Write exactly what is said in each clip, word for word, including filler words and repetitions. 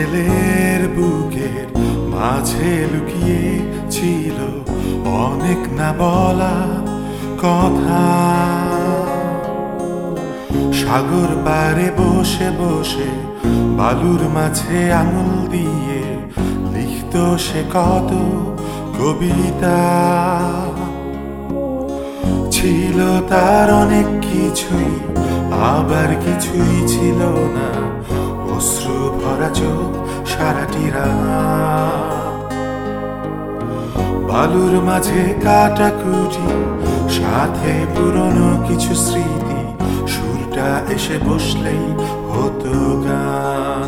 ছেলের বুকের মাঝে লুকিয়ে ছিল অনেক না বলা কথা। সাগর পারে বসে বসে বালুর মাঝে আঙুল দিয়ে লিখত সে কত কবিতা। ছিল তার অনেক কিছুই, আবার কিছুই ছিল না, অশ্রু ভরা চোখ সারাটি রাত। বালুর মাঝে কাটাকুটি, সাথে পুরনো কিছু স্মৃতি, সুরটা এসে বসলেই হতো গান।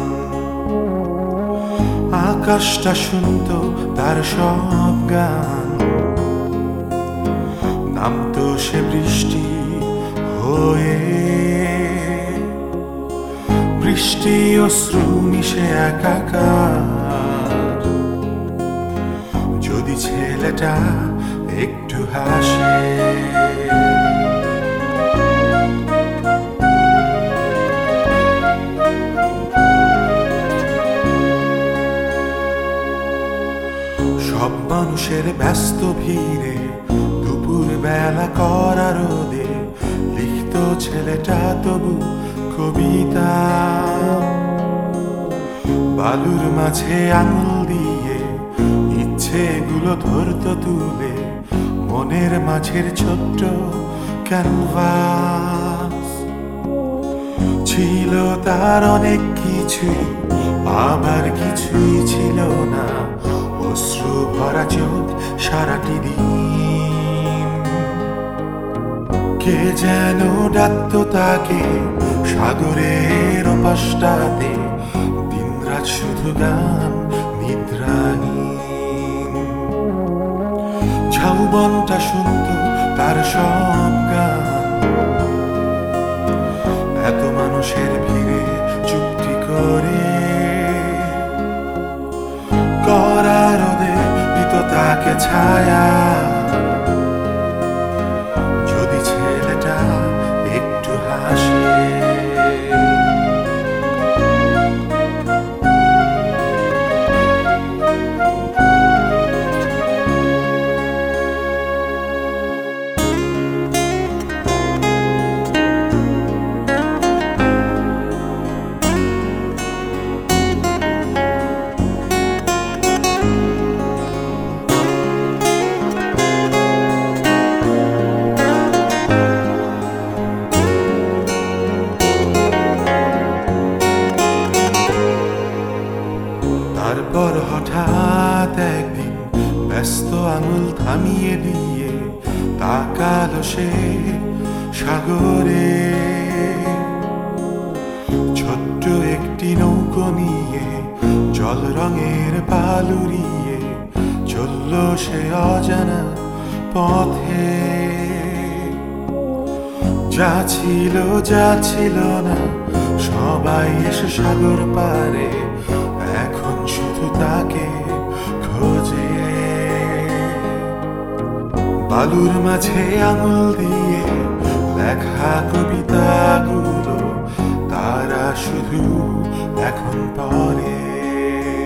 আকাশটা শুনতো তার সব গান, নামতো সে বৃষ্টি হয়ে। বৃষ্টি অশ্রু মিশে একাকার, যদি ছেলেটা একটু হাসে। সব মানুষের ব্যস্ত ভিড়ে, দুপুর বেলা করা রোদে, লিখতো ছেলেটা তবু কবিতা। বালুর মাঝে আঙুল দিয়ে ইচ্ছেগুলো ধরতো তুলে, মনের মাঝের ছোট্ট ক্যানভাস। ছিল তার অনেক কিছুই, আবার কিছুই ছিল না, অশ্রু ভরা চোখ সারাটি দিন। কে যেন ডাকতো তাকে সাগরের ওপাশটাতে, দিনরাত শুধু গান নিদ্রাহীন। ঝাউবনটা শুনতো তার সব গান, এত মানুষের ভিড়ে চুপটি করে করা রোদে দিত তাকে ছায়া। যদি ছেলেটা একটু হাসে। তারপর হঠাৎ একদিন ব্যস্ত আঙুল থামিয়ে দিয়ে তাকালো সে সাগরে। ছোট্ট একটি নৌকো নিয়ে জল রঙের বালুরিয়ে চলল সে অজানা পথে। যা ছিল যা ছিল না, সবাই এসে সাগর পারে, এখন শুধু তাকে খোঁজে। বালুর মাঝে আঙুল দিয়ে লেখা কবিতাগুলো তারা শুধু এখন পড়ে।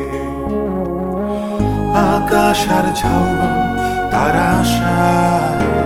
আকাশ আর ঝাউবন তার আশায়